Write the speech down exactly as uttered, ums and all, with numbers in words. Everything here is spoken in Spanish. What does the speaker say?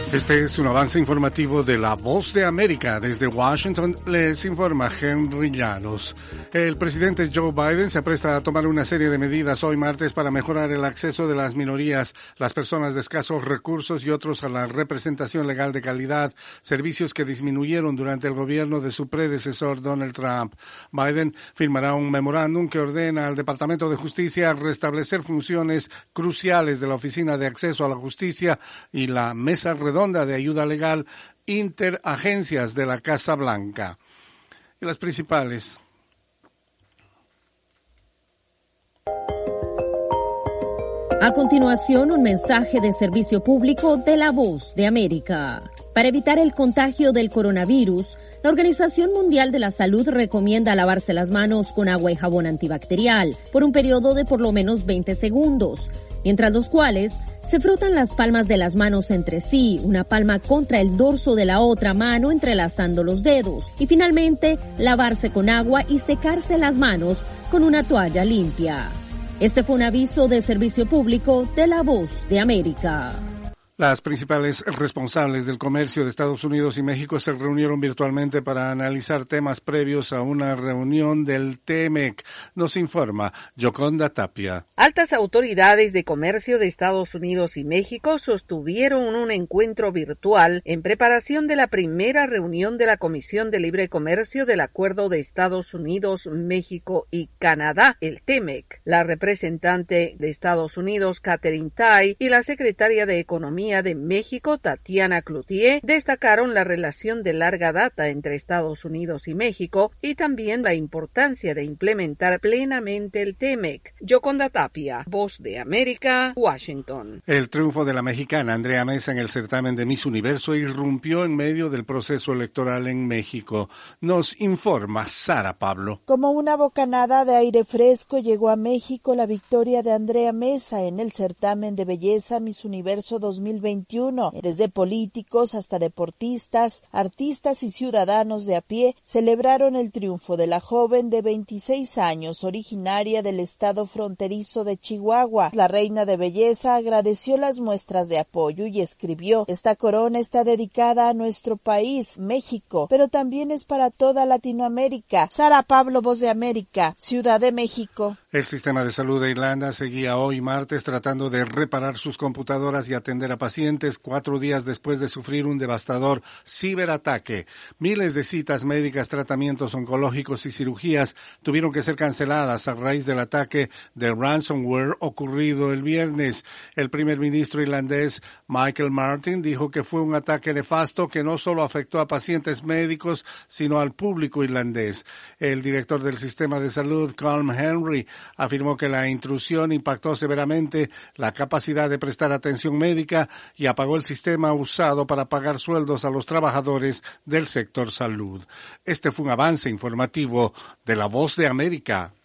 Este es un avance informativo de La Voz de América. Desde Washington les informa Henry Llanos. El presidente Joe Biden se apresta a tomar una serie de medidas hoy martes para mejorar el acceso de las minorías, las personas de escasos recursos y otros a la representación legal de calidad, servicios que disminuyeron durante el gobierno de su predecesor Donald Trump. Biden firmará un memorándum que ordena al Departamento de Justicia restablecer funciones cruciales de la Oficina de Acceso a la Justicia y la Mesa Redonda de ayuda legal interagencias de la Casa Blanca. Y las principales. A continuación, un mensaje de servicio público de La Voz de América. Para evitar el contagio del coronavirus, la Organización Mundial de la Salud recomienda lavarse las manos con agua y jabón antibacterial por un periodo de por lo menos veinte segundos, mientras los cuales se frotan las palmas de las manos entre sí, una palma contra el dorso de la otra mano entrelazando los dedos, y finalmente lavarse con agua y secarse las manos con una toalla limpia. Este fue un aviso de servicio público de La Voz de América. Las principales responsables del comercio de Estados Unidos y México se reunieron virtualmente para analizar temas previos a una reunión del T M E C. Nos informa Yoconda Tapia. Altas autoridades de comercio de Estados Unidos y México sostuvieron un encuentro virtual en preparación de la primera reunión de la Comisión de Libre Comercio del Acuerdo de Estados Unidos, México y Canadá, el T M E C. La representante de Estados Unidos, Katherine Tai, y la secretaria de Economía de México, Tatiana Cloutier, destacaron la relación de larga data entre Estados Unidos y México y también la importancia de implementar plenamente el T M E C. Yoconda Tapia, Voz de América, Washington. El triunfo de la mexicana Andrea Mesa en el certamen de Miss Universo irrumpió en medio del proceso electoral en México. Nos informa Sara Pablo. Como una bocanada de aire fresco llegó a México la victoria de Andrea Mesa en el certamen de belleza Miss Universo dos mil veintiuno. Desde políticos hasta deportistas, artistas y ciudadanos de a pie celebraron el triunfo de la joven de veintiséis años, originaria del estado fronterizo de Chihuahua. La reina de belleza agradeció las muestras de apoyo y escribió: "Esta corona está dedicada a nuestro país, México, pero también es para toda Latinoamérica". Sara Pablo, Voz de América, Ciudad de México. El sistema de salud de Irlanda seguía hoy martes tratando de reparar sus computadoras y atender a pacientes cuatro días después de sufrir un devastador ciberataque. Miles de citas médicas, tratamientos oncológicos y cirugías tuvieron que ser canceladas a raíz del ataque de ransomware ocurrido el viernes. El primer ministro irlandés Michael Martin dijo que fue un ataque nefasto que no solo afectó a pacientes médicos, sino al público irlandés. El director del sistema de salud, Colm Henry, afirmó que la intrusión impactó severamente la capacidad de prestar atención médica y apagó el sistema usado para pagar sueldos a los trabajadores del sector salud. Este fue un avance informativo de La Voz de América.